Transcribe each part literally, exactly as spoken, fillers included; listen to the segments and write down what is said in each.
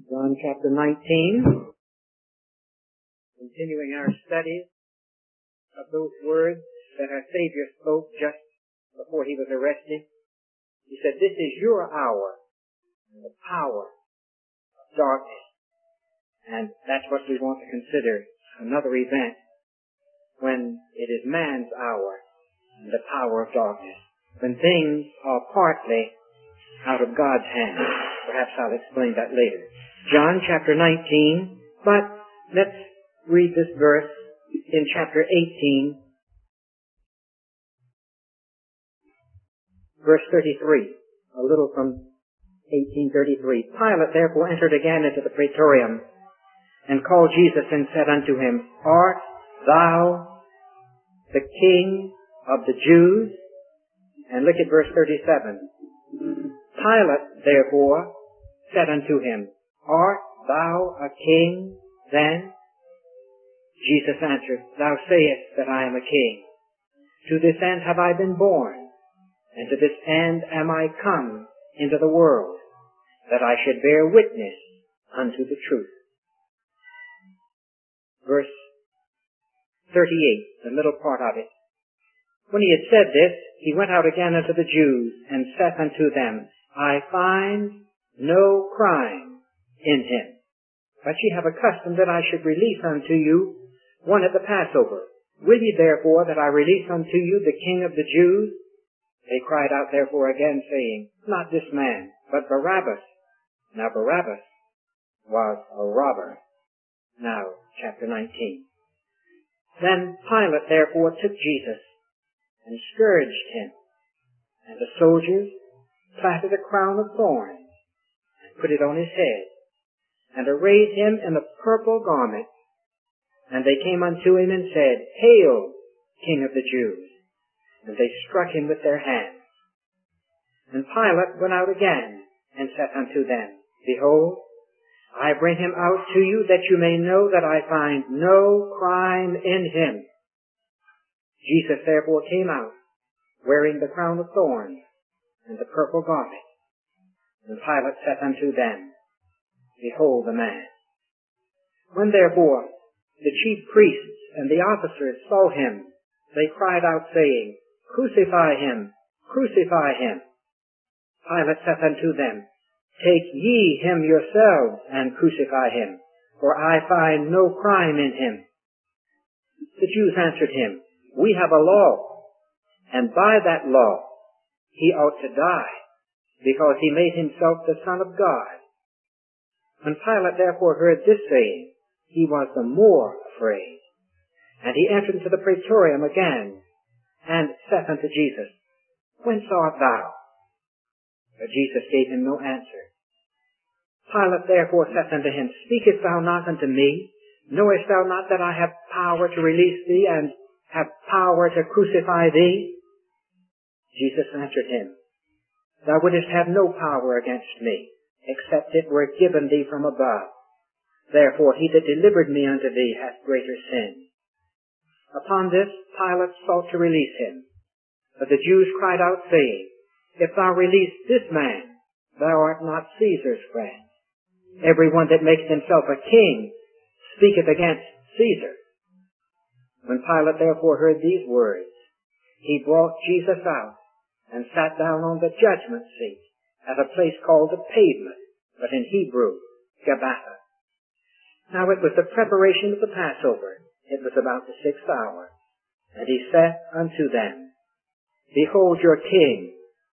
John chapter nineteen, continuing our studies of those words that our Savior spoke just before he was arrested. He said, "This is your hour, and the power of darkness." And that's what we want to consider, another event when it is man's hour and the power of darkness, when things are partly out of God's hands. Perhaps I'll explain that later. John chapter nineteen, but let's read this verse in chapter eighteen, verse thirty-three, a little from eighteen thirty-three. "Pilate therefore entered again into the praetorium, and called Jesus, and said unto him, Art thou the King of the Jews? And look at verse thirty-seven. "Pilate therefore said unto him, Art thou a king then? Jesus answered, Thou sayest that I am a king. To this end have I been born, and to this end am I come into the world, that I should bear witness unto the truth." Verse thirty-eight, the middle part of it. "When he had said this, he went out again unto the Jews, and saith unto them, I find no crime in him. But ye have a custom that I should release unto you one at the Passover. Will ye therefore that I release unto you the King of the Jews? They cried out therefore again, saying, Not this man, but Barabbas. Now Barabbas was a robber." Now, chapter nineteen. "Then Pilate therefore took Jesus, and scourged him, and the soldiers platted a crown of thorns, and put it on his head, and arrayed him in a purple garment. And they came unto him and said, Hail, King of the Jews! And they struck him with their hands. And Pilate went out again, and said unto them, Behold, I bring him out to you, that you may know that I find no crime in him. Jesus therefore came out, wearing the crown of thorns, and the purple garment. And Pilate said unto them, Behold the man. When therefore the chief priests and the officers saw him, they cried out, saying, Crucify him! Crucify him! Pilate saith unto them, Take ye him yourselves, and crucify him, for I find no crime in him. The Jews answered him, We have a law, and by that law he ought to die, because he made himself the Son of God. When Pilate therefore heard this saying, he was the more afraid. And he entered into the praetorium again, and saith unto Jesus, Whence art thou? But Jesus gave him no answer. Pilate therefore saith unto him, Speakest thou not unto me? Knowest thou not that I have power to release thee, and have power to crucify thee? Jesus answered him, Thou wouldest have no power against me, except it were given thee from above. Therefore he that delivered me unto thee hath greater sin. Upon this Pilate sought to release him. But the Jews cried out, saying, If thou release this man, thou art not Caesar's friend. Every one that maketh himself a king speaketh against Caesar. When Pilate therefore heard these words, he brought Jesus out, and sat down on the judgment seat at a place called the Pavement, but in Hebrew, Gabbatha. Now it was the preparation of the Passover. It was about the sixth hour. And he saith unto them, Behold your king.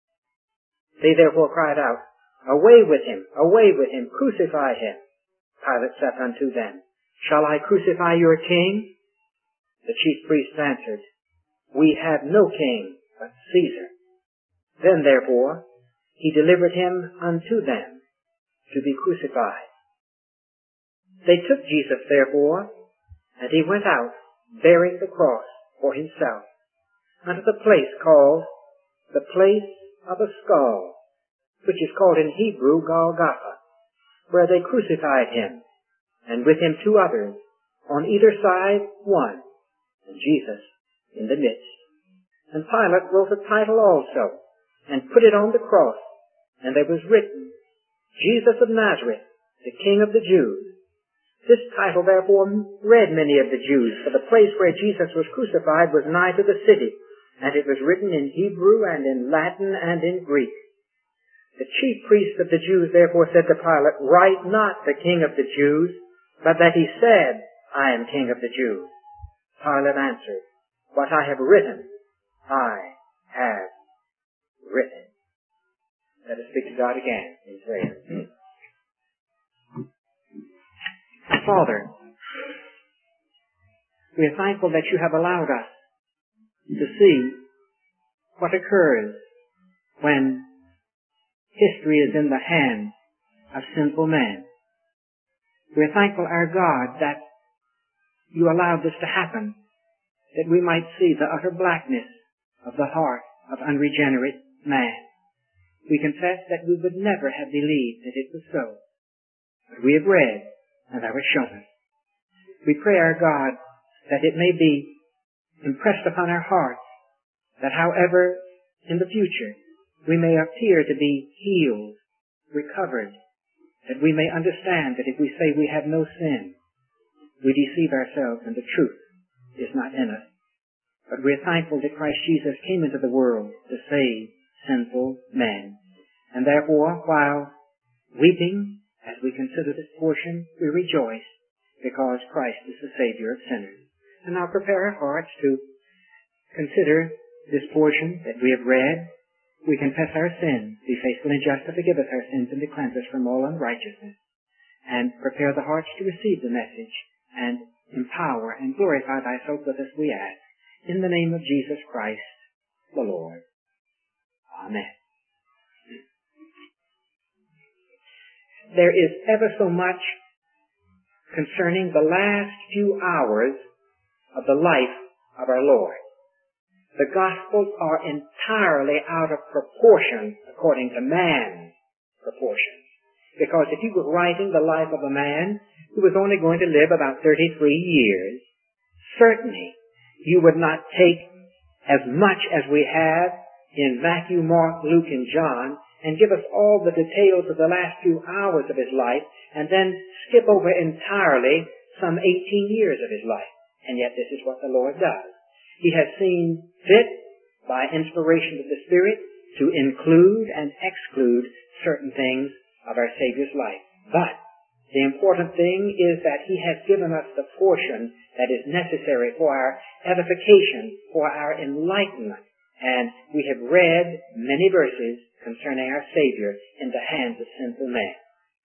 They therefore cried out, Away with him, away with him, crucify him. Pilate saith unto them, Shall I crucify your king? The chief priests answered, We have no king but Caesar. Then therefore he delivered him unto them to be crucified. They took Jesus therefore, and he went out, bearing the cross for himself, unto the place called the place of a skull, which is called in Hebrew Golgotha, where they crucified him, and with him two others, on either side one, and Jesus in the midst. And Pilate wrote a title also, and put it on the cross, and there was written, Jesus of Nazareth, the King of the Jews. This title therefore read many of the Jews, for the place where Jesus was crucified was nigh to the city, and it was written in Hebrew and in Latin and in Greek. The chief priests of the Jews therefore said to Pilate, Write not the King of the Jews, but that he said, I am King of the Jews. Pilate answered, What I have written, I have written. Let us speak to God again in prayer. Father, we are thankful that you have allowed us to see what occurs when history is in the hands of sinful men. We are thankful, our God, that you allowed this to happen, that we might see the utter blackness of the heart of unregenerate man. We confess that we would never have believed that it was so, but we have read, and thou hast shown us. We pray, our God, that it may be impressed upon our hearts that however in the future we may appear to be healed, recovered, that we may understand that if we say we have no sin, we deceive ourselves and the truth is not in us. But we are thankful that Christ Jesus came into the world to save sinful men. And therefore, while weeping as we consider this portion, we rejoice because Christ is the Savior of sinners. And now prepare our hearts to consider this portion that we have read. We confess our sins, be faithful and just to forgive us our sins and to cleanse us from all unrighteousness. And prepare the hearts to receive the message and empower and glorify thyself with us, we ask. In the name of Jesus Christ, the Lord. Amen. There is ever so much concerning the last few hours of the life of our Lord. The Gospels are entirely out of proportion according to man's proportions. Because if you were writing the life of a man who was only going to live about thirty-three years, certainly you would not take as much as we have in Matthew, Mark, Luke, and John and give us all the details of the last few hours of his life and then skip over entirely some eighteen years of his life. And yet this is what the Lord does. He has seen fit, by inspiration of the Spirit, to include and exclude certain things of our Savior's life. But the important thing is that he has given us the portion that is necessary for our edification, for our enlightenment. And we have read many verses concerning our Savior in the hands of sinful men.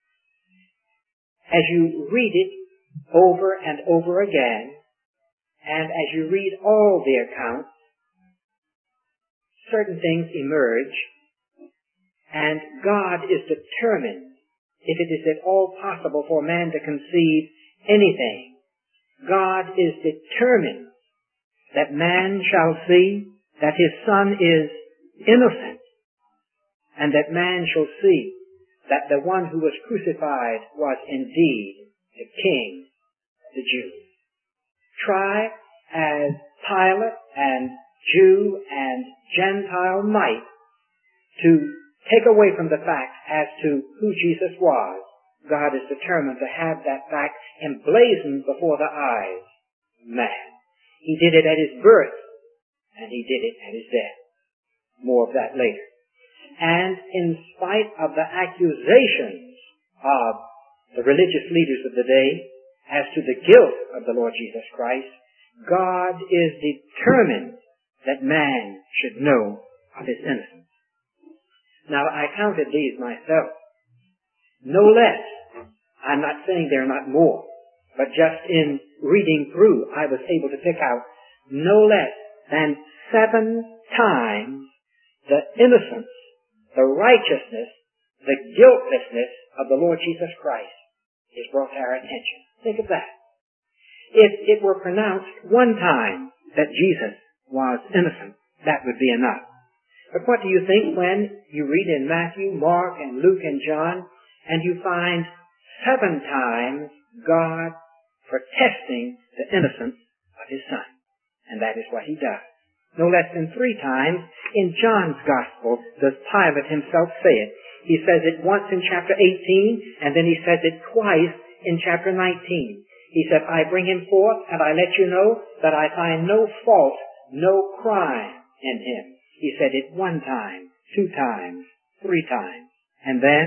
As you read it over and over again, and as you read all the accounts, certain things emerge, and God is determined, if it is at all possible for man to conceive anything, God is determined that man shall see that his Son is innocent, and that man shall see that the one who was crucified was indeed the King of the Jews. Try as Pilate and Jew and Gentile might to take away from the fact as to who Jesus was, God is determined to have that fact emblazoned before the eyes of man. He did it at his birth, and he did it at his death. More of that later. And in spite of the accusations of the religious leaders of the day as to the guilt of the Lord Jesus Christ, God is determined that man should know of his innocence. Now, I counted these myself. No less. I'm not saying there are not more, but just in reading through, I was able to pick out no less than seven times the innocence, the righteousness, the guiltlessness of the Lord Jesus Christ is brought to our attention. Think of that. If it were pronounced one time that Jesus was innocent, that would be enough. But what do you think when you read in Matthew, Mark, and Luke, and John, and you find seven times God protesting the innocence of his Son? And that is what he does. No less than three times in John's Gospel does Pilate himself say it. He says it once in chapter eighteen, and then he says it twice in chapter nineteen. He said, I bring him forth, and I let you know that I find no fault, no crime in him. He said it one time, two times, three times. And then,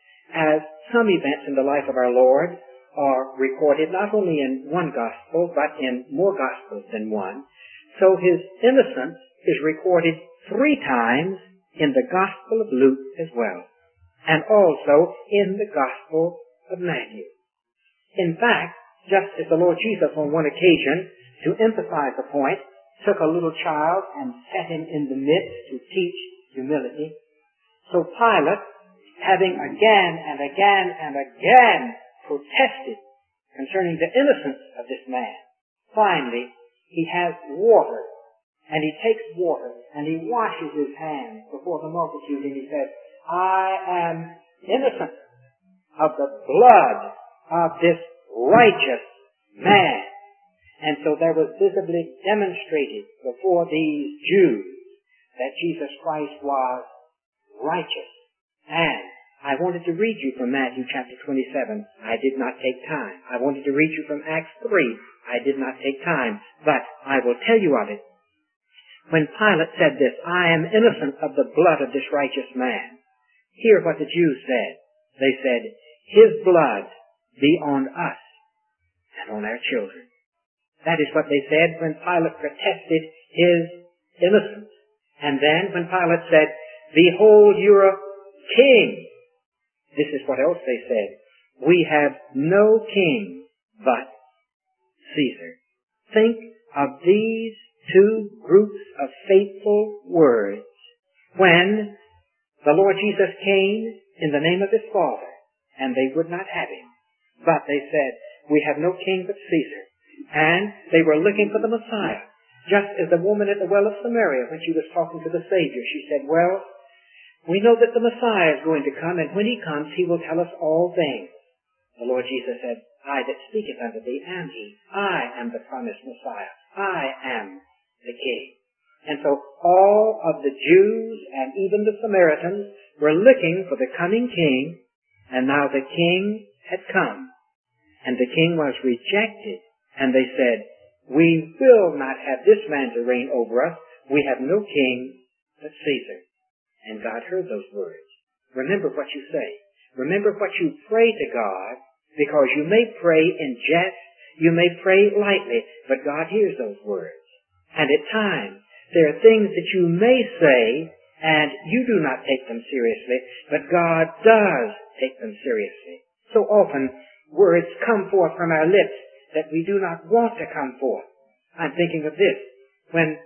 as some events in the life of our Lord are recorded not only in one Gospel, but in more Gospels than one, so his innocence is recorded three times in the Gospel of Luke as well, and also in the Gospel of Matthew. In fact, just as the Lord Jesus on one occasion, to emphasize the point, took a little child and set him in the midst to teach humility, so Pilate, having again and again and again protested concerning the innocence of this man, finally he has water, and he takes water, and he washes his hands before the multitude, and he says, I am innocent of the blood of this righteous man. And so there was visibly demonstrated before these Jews that Jesus Christ was righteous. And I wanted to read you from Matthew chapter twenty-seven. I did not take time. I wanted to read you from Acts three. I did not take time. But I will tell you of it. When Pilate said this, I am innocent of the blood of this righteous man, hear what the Jews said. They said, his blood be on us and on our children. That is what they said when Pilate protested his innocence. And then when Pilate said, behold your king, this is what else they said. We have no king but Caesar. Think of these two groups of faithful words when the Lord Jesus came in the name of his Father, and they would not have him. But they said, we have no king but Caesar. And they were looking for the Messiah. Just as the woman at the well of Samaria, when she was talking to the Savior, she said, well, we know that the Messiah is going to come, and when he comes, he will tell us all things. The Lord Jesus said, I that speaketh unto thee am he. I am the promised Messiah. I am the King. And so all of the Jews and even the Samaritans were looking for the coming King, and now the King had come. And the King was rejected, and they said, we will not have this man to reign over us. We have no king but Caesar. And God heard those words. Remember what you say. Remember what you pray to God, because you may pray in jest, you may pray lightly, but God hears those words. And at times, there are things that you may say, and you do not take them seriously, but God does take them seriously. So often, words come forth from our lips that we do not want to come forth. I'm thinking of this. When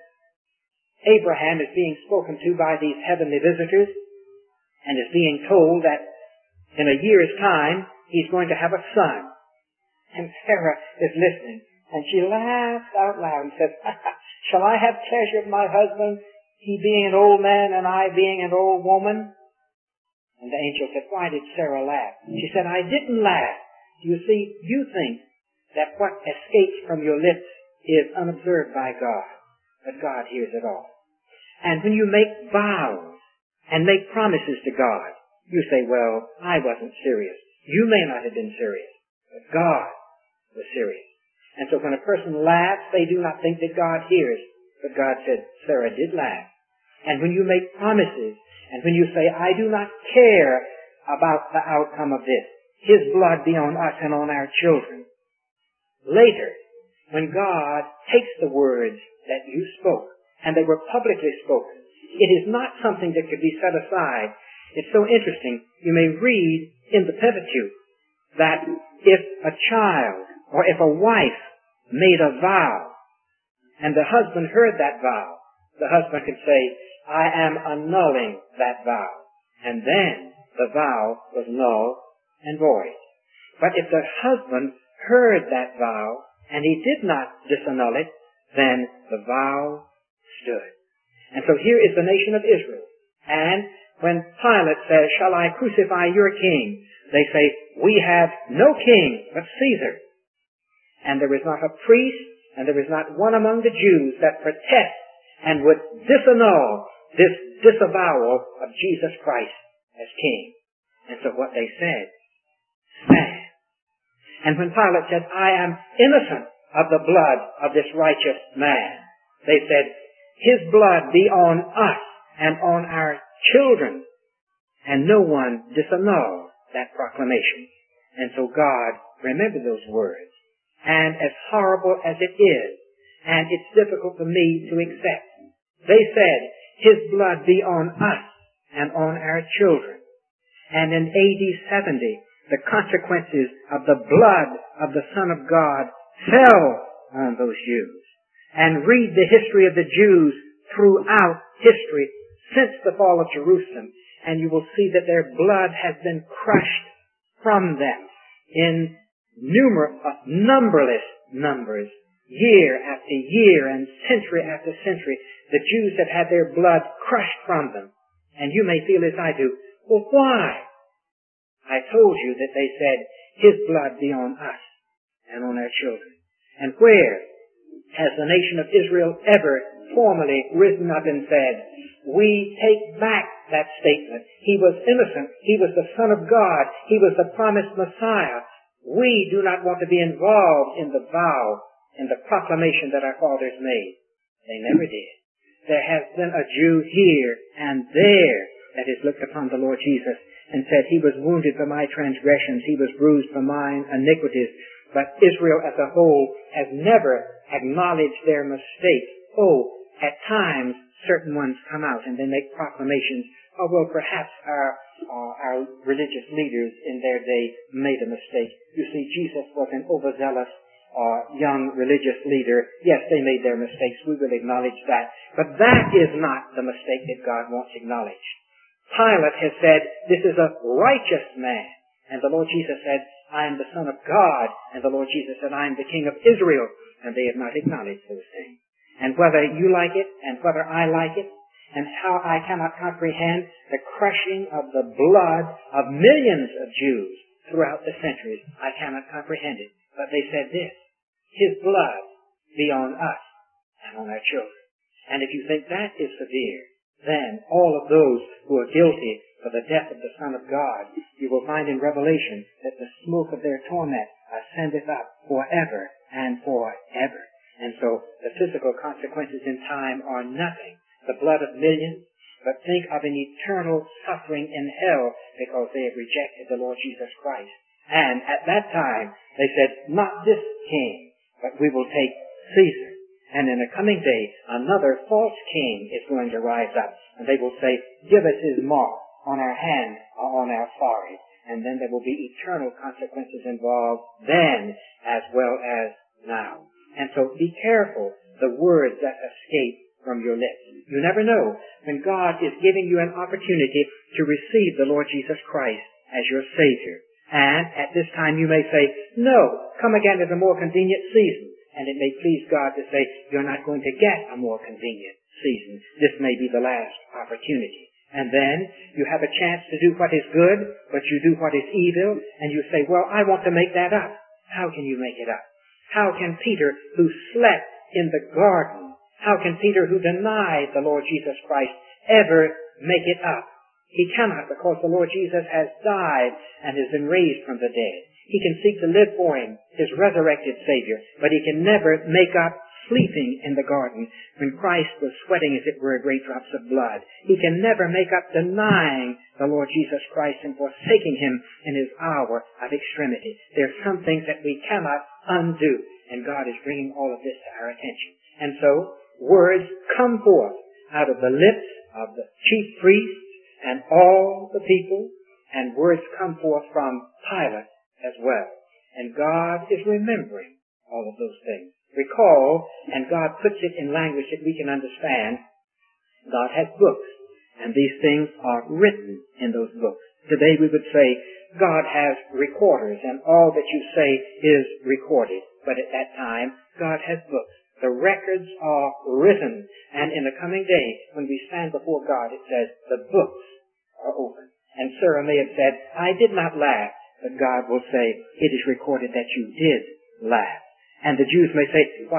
Abraham is being spoken to by these heavenly visitors and is being told that in a year's time he's going to have a son. And Sarah is listening, and she laughs out loud and says, shall I have pleasure of my husband, he being an old man and I being an old woman? And the angel said, why did Sarah laugh? She said, I didn't laugh. You see, you think that what escapes from your lips is unobserved by God, but God hears it all. And when you make vows and make promises to God, you say, well, I wasn't serious. You may not have been serious, but God was serious. And so when a person laughs, they do not think that God hears, but God said, Sarah did laugh. And when you make promises, and when you say, I do not care about the outcome of this, his blood be on us and on our children. Later, when God takes the words that you spoke, and they were publicly spoken, it is not something that could be set aside. It's so interesting. You may read in the Pentateuch that if a child or if a wife made a vow, and the husband heard that vow, the husband could say, I am annulling that vow. And then the vow was null and void. But if the husband heard that vow, and he did not disannul it, then the vow stood. And so here is the nation of Israel. And when Pilate says, shall I crucify your king? They say, we have no king but Caesar. And there is not a priest, and there is not one among the Jews that protests and would disannul this disavowal of Jesus Christ as king. And so what they said, stand. And when Pilate said, I am innocent of the blood of this righteous man, they said, his blood be on us and on our children. And no one disannulled that proclamation. And so God remembered those words. And as horrible as it is, and it's difficult for me to accept, they said, his blood be on us and on our children. And in A D seventy, the consequences of the blood of the Son of God fell on those Jews. And read the history of the Jews throughout history since the fall of Jerusalem, and you will see that their blood has been crushed from them in numerous, uh, numberless numbers, year after year and century after century. The Jews have had their blood crushed from them. And you may feel as I do, well, why? I told you that they said, his blood be on us and on our children. And where has the nation of Israel ever formally risen up and said, we take back that statement. He was innocent. He was the Son of God. He was the promised Messiah. We do not want to be involved in the vow, in the proclamation that our fathers made. They never did. There has been a Jew here and there that has looked upon the Lord Jesus and said, he was wounded for my transgressions. He was bruised for mine iniquities. But Israel as a whole has never acknowledged their mistake. Oh, at times, certain ones come out and they make proclamations. Oh, well, perhaps our, uh, our religious leaders in their day made a mistake. You see, Jesus was an overzealous uh, young religious leader. Yes, they made their mistakes. We will acknowledge that. But that is not the mistake that God wants acknowledged. Pilate has said, this is a righteous man. And the Lord Jesus said, I am the Son of God. And the Lord Jesus said, I am the King of Israel. And they have not acknowledged those things. And whether you like it, and whether I like it, and how I cannot comprehend the crushing of the blood of millions of Jews throughout the centuries, I cannot comprehend it. But they said this, his blood be on us and on our children. And if you think that is severe, then all of those who are guilty for the death of the Son of God, you will find in Revelation that the smoke of their torment ascendeth up forever and forever. And so the physical consequences in time are nothing. The blood of millions, but think of an eternal suffering in hell because they have rejected the Lord Jesus Christ. And at that time, they said, not this king, but we will take Caesar. And in a coming day, another false king is going to rise up. And they will say, give us his mark on our hand or on our forehead. And then there will be eternal consequences involved then as well as now. And so be careful the words that escape from your lips. You never know when God is giving you an opportunity to receive the Lord Jesus Christ as your Savior. And at this time you may say, no, come again at a more convenient season. And it may please God to say, you're not going to get a more convenient season. This may be the last opportunity. And then you have a chance to do what is good, but you do what is evil, and you say, well, I want to make that up. How can you make it up? How can Peter, who slept in the garden, how can Peter, who denied the Lord Jesus Christ, ever make it up? He cannot, because the Lord Jesus has died and has been raised from the dead. He can seek to live for him, his resurrected Savior, but he can never make up sleeping in the garden when Christ was sweating, as it were, great drops of blood. He can never make up denying the Lord Jesus Christ and forsaking him in his hour of extremity. There are some things that we cannot undo, and God is bringing all of this to our attention. And so, words come forth out of the lips of the chief priests and all the people, and words come forth from Pilate as well. And God is remembering all of those things. Recall, and God puts it in language that we can understand, God has books, and these things are written in those books. Today we would say, God has recorders, and all that you say is recorded. But at that time, God has books. The records are written, and in the coming day, when we stand before God, it says, the books are open. And Sarah may have said, I did not laugh, but God will say, it is recorded that you did laugh. And the Jews may say, why,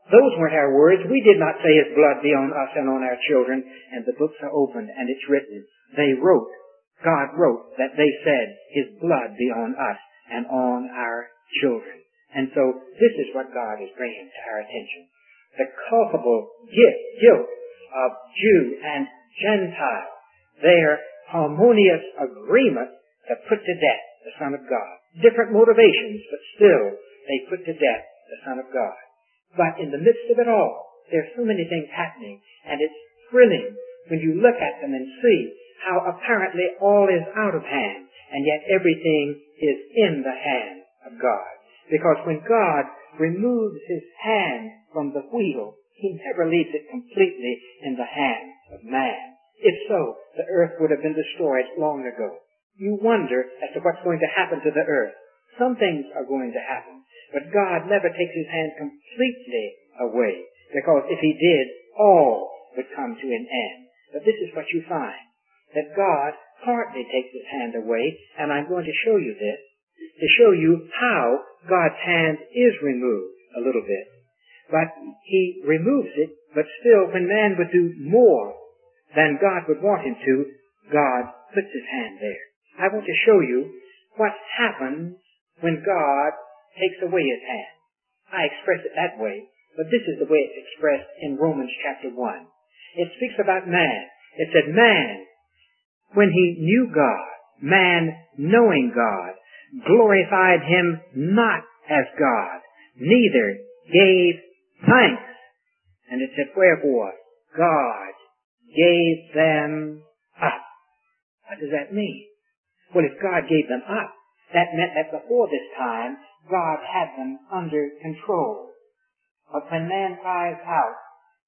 Those weren't our words. We did not say his blood be on us and on our children. And the books are opened and it's written. They wrote, God wrote that they said his blood be on us and on our children. And so this is what God is bringing to our attention. The culpable guilt of Jew and Gentile. Their harmonious agreement to put to death the Son of God. Different motivations, but still they put to death the Son of God. But in the midst of it all, there's so many things happening, and it's thrilling when you look at them and see how apparently all is out of hand, and yet everything is in the hand of God. Because when God removes his hand from the wheel, he never leaves it completely in the hand of man. If so, the earth would have been destroyed long ago. You wonder as to what's going to happen to the earth. Some things are going to happen, but God never takes his hand completely away, because if he did, all would come to an end. But this is what you find, that God partly takes his hand away, and I'm going to show you this, to show you how God's hand is removed a little bit. But he removes it, but still when man would do more than God would want him to, God puts his hand there. I want to show you what happens when God takes away his hand. I express it that way, but this is the way it's expressed in Romans chapter one. It speaks about man. It said, man, when he knew God, man knowing God, glorified him not as God, neither gave thanks. And it said, wherefore God gave them up. What does that mean? Well, if God gave them up, that meant that before this time, God had them under control. But when man cries out,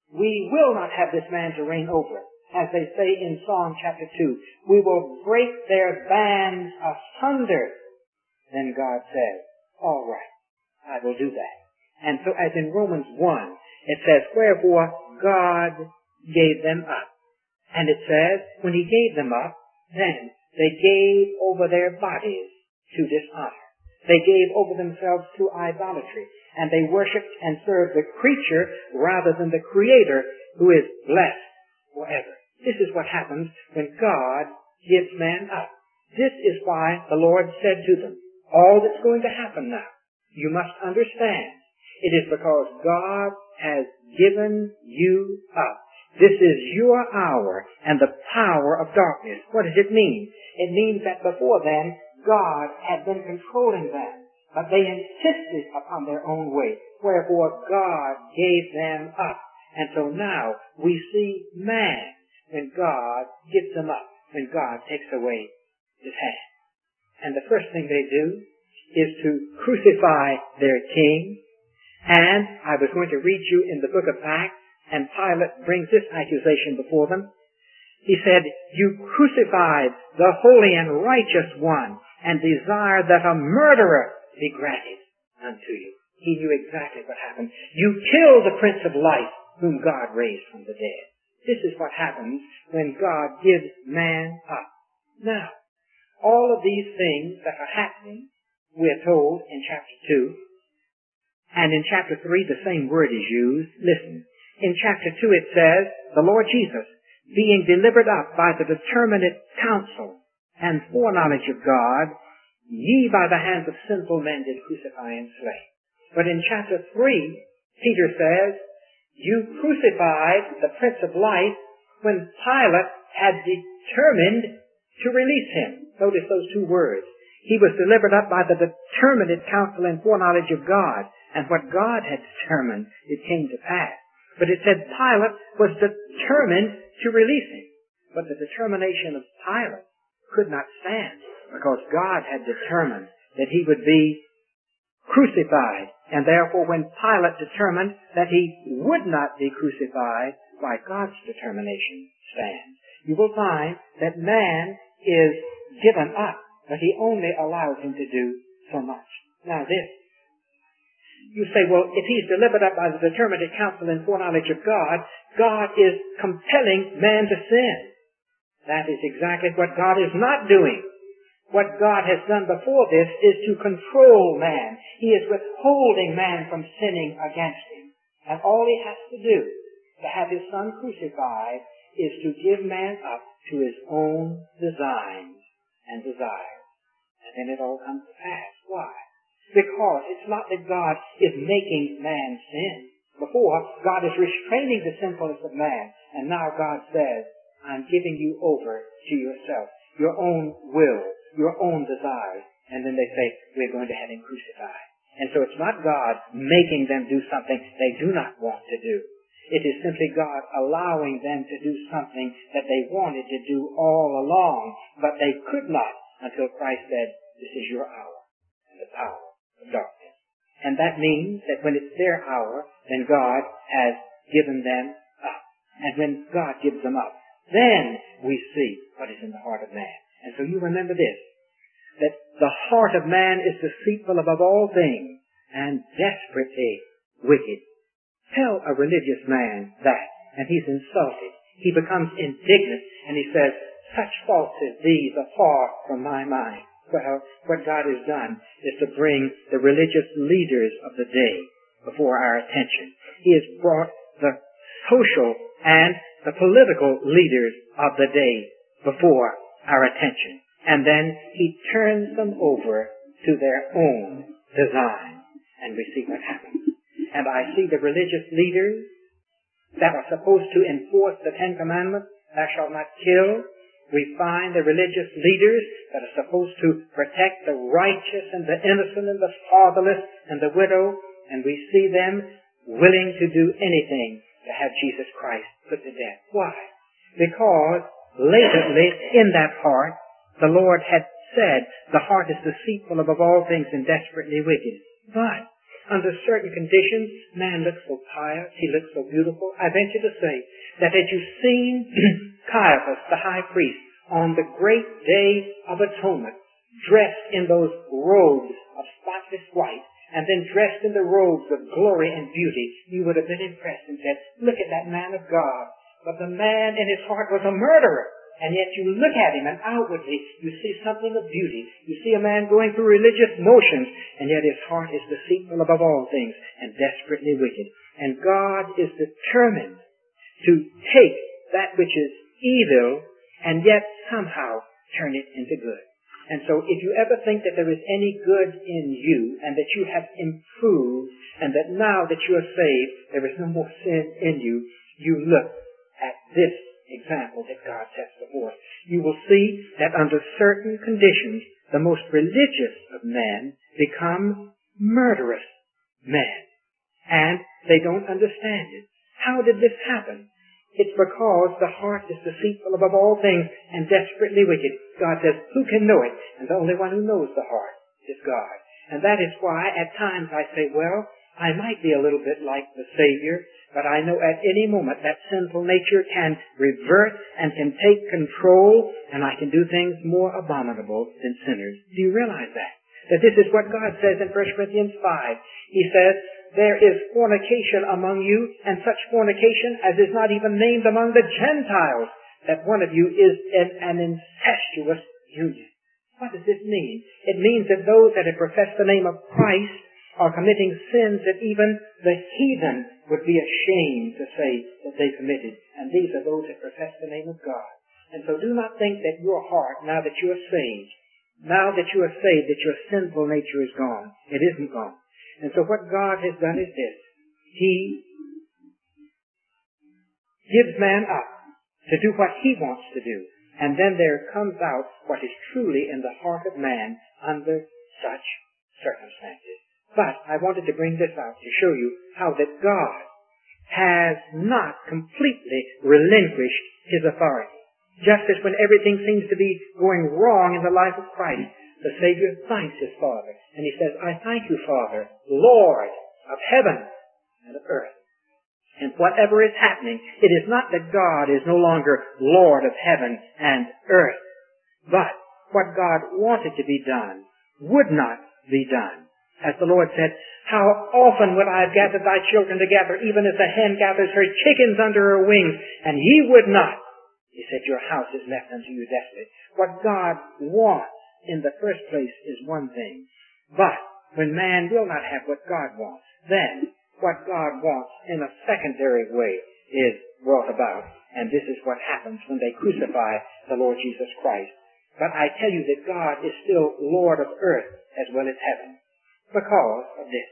we will not have this man to reign over us. As they say in Psalm chapter two, we will break their bands asunder. Then God says, all right, I will do that. And so as in Romans one, it says, wherefore God gave them up. And it says, when he gave them up, then they gave over their bodies to dishonor. They gave over themselves to idolatry. And they worshipped and served the creature rather than the Creator, who is blessed forever. This is what happens when God gives man up. This is why the Lord said to them, all that's going to happen now, you must understand, it is because God has given you up. This is your hour and the power of darkness. What does it mean? It means that before then, God had been controlling them, but they insisted upon their own way. Wherefore God gave them up. And so now we see man when God gives them up, when God takes away his hand. And the first thing they do is to crucify their king. And I was going to read you in the book of Acts, and Pilate brings this accusation before them. He said, you crucified the holy and righteous one, and desire that a murderer be granted unto you. He knew exactly what happened. You killed the Prince of Life, whom God raised from the dead. This is what happens when God gives man up. Now, all of these things that are happening, we are told in chapter two, and in chapter three the same word is used. Listen, in chapter two it says, the Lord Jesus, being delivered up by the determinate counsel and foreknowledge of God, ye by the hands of sinful men did crucify and slay. But in chapter three, Peter says, you crucified the Prince of Life when Pilate had determined to release him. Notice those two words. He was delivered up by the determinate counsel and foreknowledge of God. And what God had determined, it came to pass. But it said Pilate was determined to release him. But the determination of Pilate could not stand, because God had determined that he would be crucified. And therefore when Pilate determined that he would not be crucified, why, God's determination stands. You will find that man is given up, but he only allows him to do so much. Now this, you say, well, if he's delivered up by the determinate counsel and foreknowledge of God, God is compelling man to sin. That is exactly what God is not doing. What God has done before this is to control man. He is withholding man from sinning against him. And all he has to do to have his Son crucified is to give man up to his own designs and desires. And then it all comes to pass. Why? Because it's not that God is making man sin. Before, God is restraining the sinfulness of man. And now God says, I'm giving you over to yourself, your own will, your own desires. And then they say, we're going to have him crucified. And so it's not God making them do something they do not want to do. It is simply God allowing them to do something that they wanted to do all along, but they could not until Christ said, this is your hour and the power of darkness. And that means that when it's their hour, then God has given them up. And when God gives them up, then we see what is in the heart of man. And so you remember this, that the heart of man is deceitful above all things and desperately wicked. Tell a religious man that, and he's insulted. He becomes indignant, and he says, such faults as these are far from my mind. Well, what God has done is to bring the religious leaders of the day before our attention. He has brought the social and the political leaders of the day before our attention. And then he turns them over to their own design. And we see what happens. And I see the religious leaders that are supposed to enforce the Ten Commandments, thou shalt not kill. We find the religious leaders that are supposed to protect the righteous and the innocent and the fatherless and the widow. And we see them willing to do anything to have Jesus Christ put to death. Why? Because latently in that heart, the Lord had said, the heart is deceitful above all things and desperately wicked. But under certain conditions, man looks so pious, he looks so beautiful. I venture to say that had you seen Caiaphas, the high priest, on the great day of atonement, dressed in those robes of spotless white, and then dressed in the robes of glory and beauty, you would have been impressed and said, look at that man of God. But the man in his heart was a murderer. And yet you look at him and outwardly you see something of beauty. You see a man going through religious motions, and yet his heart is deceitful above all things and desperately wicked. And God is determined to take that which is evil and yet somehow turn it into good. And so if you ever think that there is any good in you and that you have improved and that now that you are saved there is no more sin in you, you look at this example that God sets before us. You will see that under certain conditions, the most religious of men become murderous men. And they don't understand it. How did this happen? It's because the heart is deceitful above all things and desperately wicked. God says, who can know it? And the only one who knows the heart is God. And that is why at times I say, well, I might be a little bit like the Savior, but I know at any moment that sinful nature can revert and can take control, and I can do things more abominable than sinners. Do you realize that? That this is what God says in First Corinthians five. He says, there is fornication among you, and such fornication as is not even named among the Gentiles, that one of you is in an incestuous union. What does this mean? It means that those that have professed the name of Christ are committing sins that even the heathen would be ashamed to say that they committed. And these are those that profess the name of God. And so do not think that your heart, now that you are saved, now that you are saved, that your sinful nature is gone. It isn't gone. And so what God has done is this. He gives man up to do what he wants to do. And then there comes out what is truly in the heart of man under such circumstances. But I wanted to bring this out to show you how that God has not completely relinquished his authority. Just as when everything seems to be going wrong in the life of Christ, the Savior thanks his Father. And he says, I thank you, Father, Lord of heaven and of earth. And whatever is happening, it is not that God is no longer Lord of heaven and earth, but what God wanted to be done would not be done. As the Lord said, how often would I have gathered thy children together, even as a hen gathers her chickens under her wings, and ye would not. He said, your house is left unto you desolate. What God wants in the first place is one thing. But when man will not have what God wants, then what God wants in a secondary way is brought about. And this is what happens when they crucify the Lord Jesus Christ. But I tell you that God is still Lord of earth as well as heaven because of this.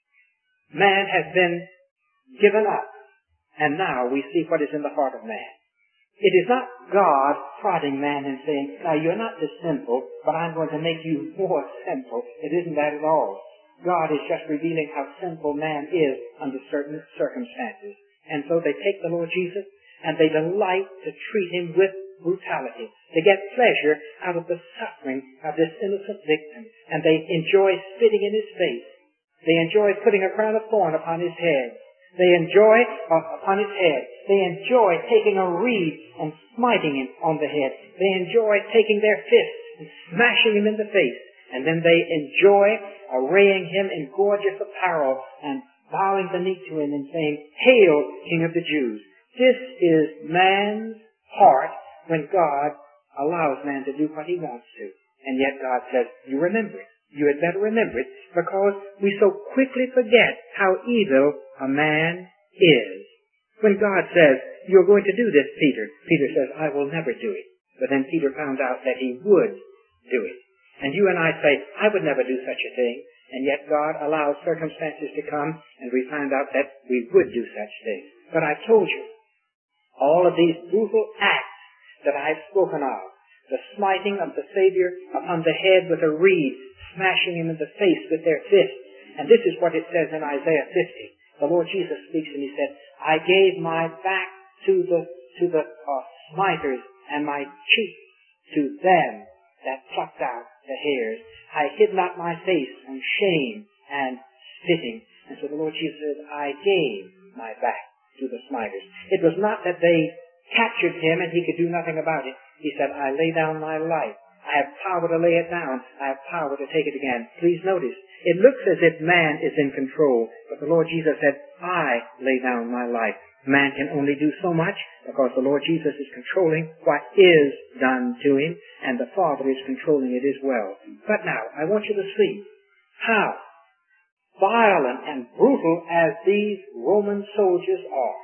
Man has been given up, and now we see what is in the heart of man. It is not God prodding man and saying, now you're not this sinful, but I'm going to make you more sinful. It isn't that at all. God is just revealing how sinful man is under certain circumstances. And so they take the Lord Jesus and they delight to treat him with brutality. They get pleasure out of the suffering of this innocent victim, and they enjoy spitting in his face. They enjoy putting a crown of thorn upon his head. They enjoy uh, upon his head. They enjoy taking a reed and smiting him on the head. They enjoy taking their fists and smashing him in the face. And then they enjoy arraying him in gorgeous apparel and bowing the knee to him and saying, "Hail, King of the Jews." This is man's heart when God allows man to do what he wants to. And yet God says, you remember it. You had better remember it, because we so quickly forget how evil a man is. When God says, you're going to do this, Peter, Peter says, I will never do it. But then Peter found out that he would do it. And you and I say, I would never do such a thing. And yet God allows circumstances to come, and we find out that we would do such things. But I told you, all of these brutal acts that I've spoken of, the smiting of the Savior upon the head with a reed, smashing him in the face with their fists. And this is what it says in Isaiah fifty. The Lord Jesus speaks and he said, I gave my back to the to the uh, smiters and my cheek to them that plucked out the hairs. I hid not my face from shame and spitting. And so the Lord Jesus said, I gave my back to the smiters. It was not that they captured him and he could do nothing about it. He said, I lay down my life. I have power to lay it down. I have power to take it again. Please notice, it looks as if man is in control, but the Lord Jesus said, I lay down my life. Man can only do so much because the Lord Jesus is controlling what is done to him, and the Father is controlling it as well. But now, I want you to see how violent and brutal as these Roman soldiers are.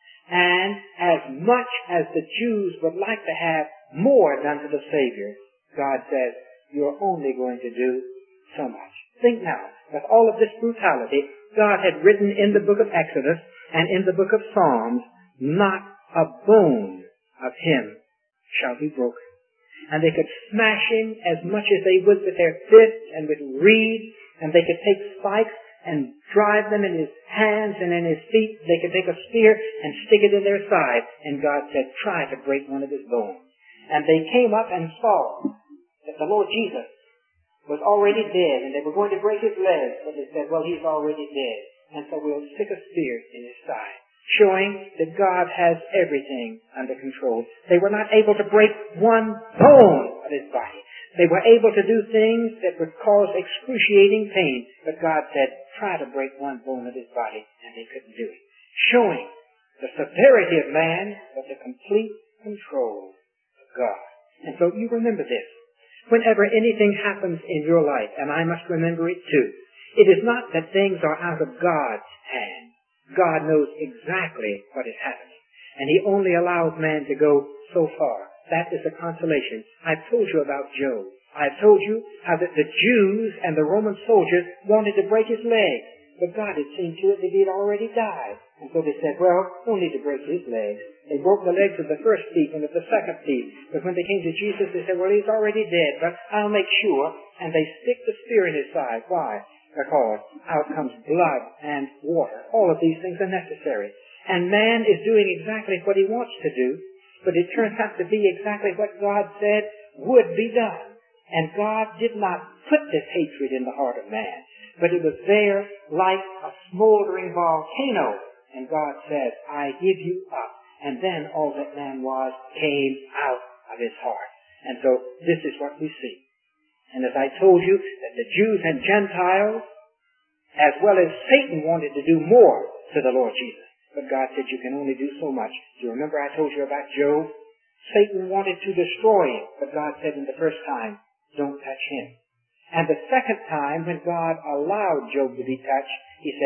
And as much as the Jews would like to have more done to the Savior, God says, you're only going to do so much. Think now, with all of this brutality, God had written in the book of Exodus and in the book of Psalms, not a bone of him shall be broken. And they could smash him as much as they would with their fists and with reeds, and they could take spikes and drive them in his hands and in his feet. They could take a spear and stick it in their side. And God said, try to break one of his bones. And they came up and saw that the Lord Jesus was already dead, and they were going to break his legs, but they said, well, he's already dead, and so we'll stick a spear in his side, showing that God has everything under control. They were not able to break one bone of his body. They were able to do things that would cause excruciating pain, but God said, try to break one bone of his body, and they couldn't do it, showing the severity of man, but the complete control of God. And so you remember this. Whenever anything happens in your life, and I must remember it too, it is not that things are out of God's hand. God knows exactly what is happening, and he only allows man to go so far. That is a consolation. I've told you about Job. I've told you how that the Jews and the Roman soldiers wanted to break his legs, but God had seen to it that he had already died. And so they said, well, we'll need to break his legs. They broke the legs of the first thief and of the second thief. But when they came to Jesus, they said, well, he's already dead, but I'll make sure. And they stick the spear in his side. Why? Because out comes blood and water. All of these things are necessary. And man is doing exactly what he wants to do, but it turns out to be exactly what God said would be done. And God did not put this hatred in the heart of man, but it was there like a smoldering volcano. And God said, I give you up. And then all that man was came out of his heart. And so this is what we see. And as I told you, that the Jews and Gentiles, as well as Satan, wanted to do more to the Lord Jesus. But God said, you can only do so much. Do you remember I told you about Job? Satan wanted to destroy him, but God said in the first time, don't touch him. And the second time, when God allowed Job to be touched, he said,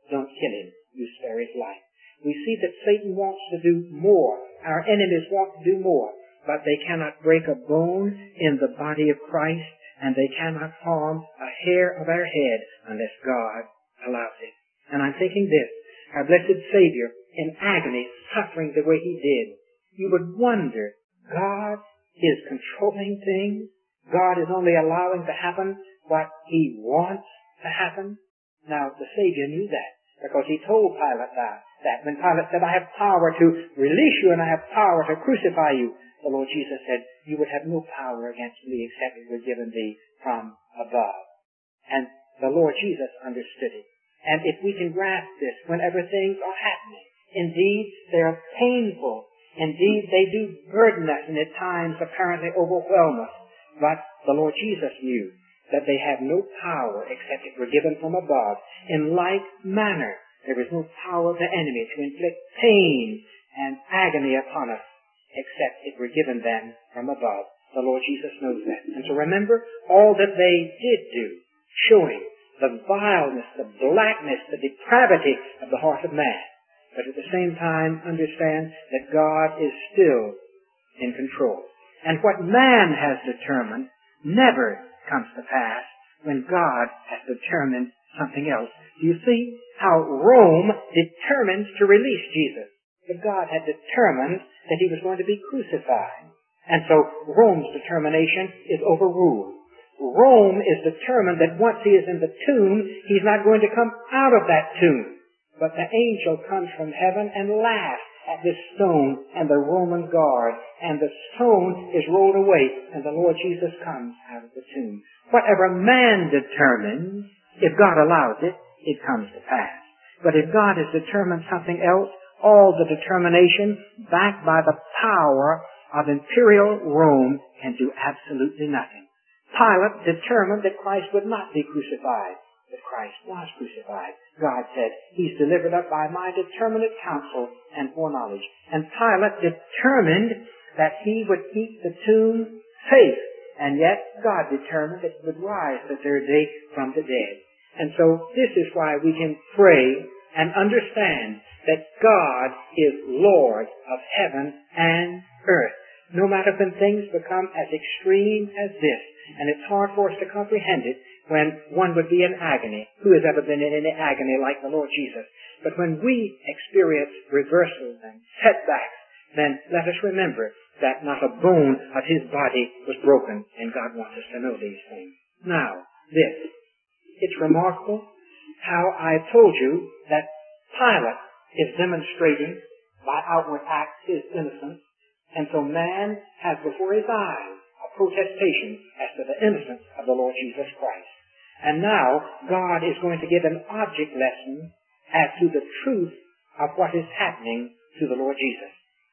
don't kill him. You spare his life. We see that Satan wants to do more. Our enemies want to do more. But they cannot break a bone in the body of Christ, and they cannot harm a hair of our head unless God allows it. And I'm thinking this, our blessed Savior in agony, suffering the way he did. You would wonder, God is controlling things. God is only allowing to happen what he wants to happen. Now, the Savior knew that, because he told Pilate that. that. When Pilate said, I have power to release you and I have power to crucify you, the Lord Jesus said, you would have no power against me except it were given thee from above. And the Lord Jesus understood it. And if we can grasp this whenever things are happening, indeed they are painful. Indeed they do burden us and at times apparently overwhelm us. But the Lord Jesus knew that they have no power except it were given from above. In like manner, there is no power of the enemy to inflict pain and agony upon us except it were given them from above. The Lord Jesus knows that. And so remember all that they did do, showing the vileness, the blackness, the depravity of the heart of man. But at the same time, understand that God is still in control. And what man has determined never comes to pass when God has determined something else. Do you see how Rome determines to release Jesus? But God had determined that he was going to be crucified. And so Rome's determination is overruled. Rome is determined that once he is in the tomb, he's not going to come out of that tomb. But the angel comes from heaven and laughs at this stone and the Roman guard, and the stone is rolled away, and the Lord Jesus comes out of the tomb. Whatever man determines, if God allows it, it comes to pass. But if God has determined something else, all the determination, backed by the power of imperial Rome, can do absolutely nothing. Pilate determined that Christ would not be crucified. But Christ was crucified. God said, he's delivered up by my determinate counsel and foreknowledge. And Pilate determined that he would keep the tomb safe. And yet God determined that he would rise the third day from the dead. And so this is why we can pray and understand that God is Lord of heaven and earth. No matter when things become as extreme as this, and it's hard for us to comprehend it when one would be in agony. Who has ever been in any agony like the Lord Jesus? But when we experience reversals and setbacks, then let us remember that not a bone of his body was broken, and God wants us to know these things. Now, this. It's remarkable how I told you that Pilate is demonstrating by outward acts his innocence, and so man has before his eyes a protestation as to the innocence of the Lord Jesus Christ. And now God is going to give an object lesson as to the truth of what is happening to the Lord Jesus.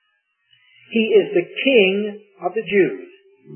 He is the King of the Jews.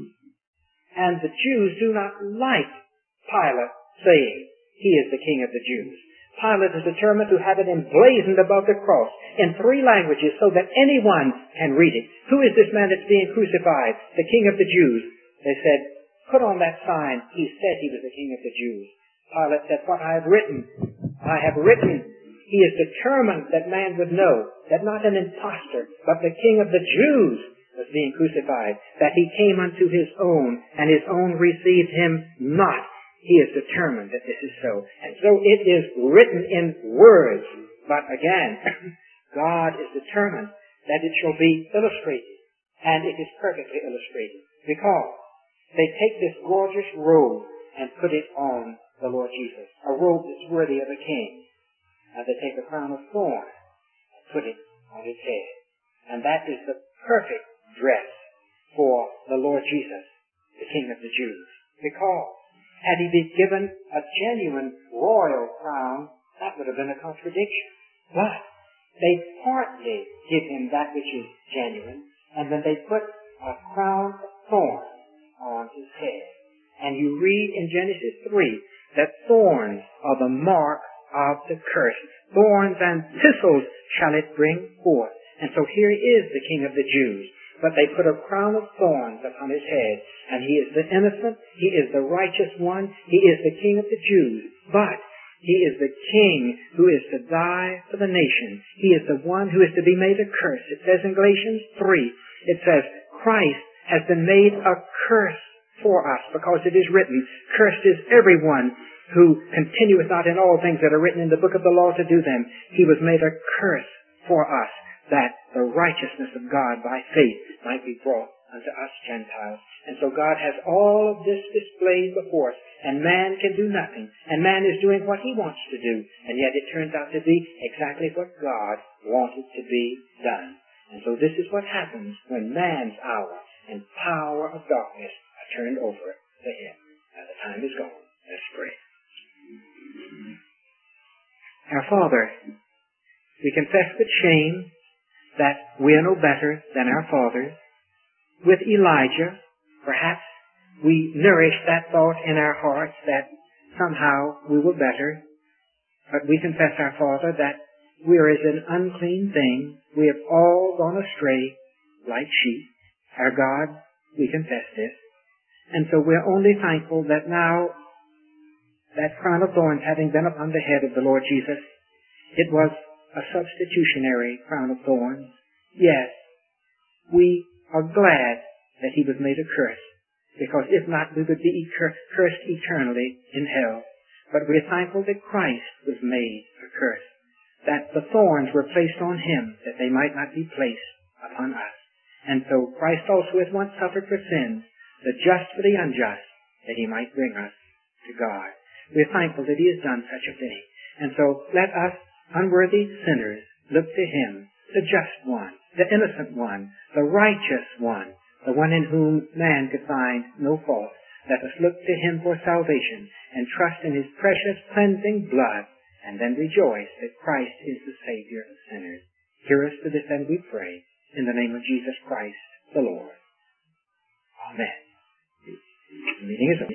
And the Jews do not like Pilate saying he is the King of the Jews. Pilate is determined to have it emblazoned above the cross in three languages so that anyone can read it. Who is this man that's being crucified? The King of the Jews. They said, put on that sign. He said he was the King of the Jews. Pilate said, what I have written, I have written. He is determined that man would know that not an impostor, but the King of the Jews was being crucified, that he came unto his own, and his own received him not. He is determined that this is so. And so it is written in words. But again, God is determined that it shall be illustrated. And it is perfectly illustrated. Because they take this gorgeous robe and put it on the Lord Jesus. A robe that's worthy of a king. And they take a crown of thorns and put it on his head. And that is the perfect dress for the Lord Jesus, the King of the Jews. Because had he been given a genuine royal crown, that would have been a contradiction. But they partly give him that which is genuine, and then they put a crown of thorns on his head. And you read in Genesis three that thorns are the mark of the curse. Thorns and thistles shall it bring forth. And so here is the King of the Jews. But they put a crown of thorns upon his head. And he is the innocent. He is the righteous one. He is the King of the Jews. But He is the King who is to die for the nation. He is the one who is to be made a curse. It says in Galatians three, it says, Christ has been made a curse for us, because it is written, cursed is everyone who continueth not in all things that are written in the book of the law to do them. He was made a curse for us, that the righteousness of God by faith might be brought unto us Gentiles. And so God has all of this displayed before us, and man can do nothing, and man is doing what he wants to do, and yet it turns out to be exactly what God wanted to be done. And so this is what happens when man's hour and power of darkness are turned over to him. Now the time is gone. Let's pray. Our Father, we confess with shame that we are no better than our fathers. With Elijah, perhaps we nourished that thought in our hearts that somehow we were better. But we confess, our Father, that we are as an unclean thing. We have all gone astray like sheep. Our God, we confess this. And so we're only thankful that now that crown of thorns having been upon the head of the Lord Jesus, it was a substitutionary crown of thorns. Yes, we are glad that he was made a curse, because if not, we would be cursed eternally in hell. But we're thankful that Christ was made a curse, that the thorns were placed on him, that they might not be placed upon us. And so Christ also has once suffered for sins, the just for the unjust, that he might bring us to God. We're thankful that he has done such a thing. And so let us, unworthy sinners, look to him, the just one, the innocent one, the righteous one, the one in whom man could find no fault. Let us look to him for salvation and trust in his precious cleansing blood, and then rejoice that Christ is the Savior of sinners. Hear us to this end, we pray, in the name of Jesus Christ, the Lord. Amen. The meeting is over.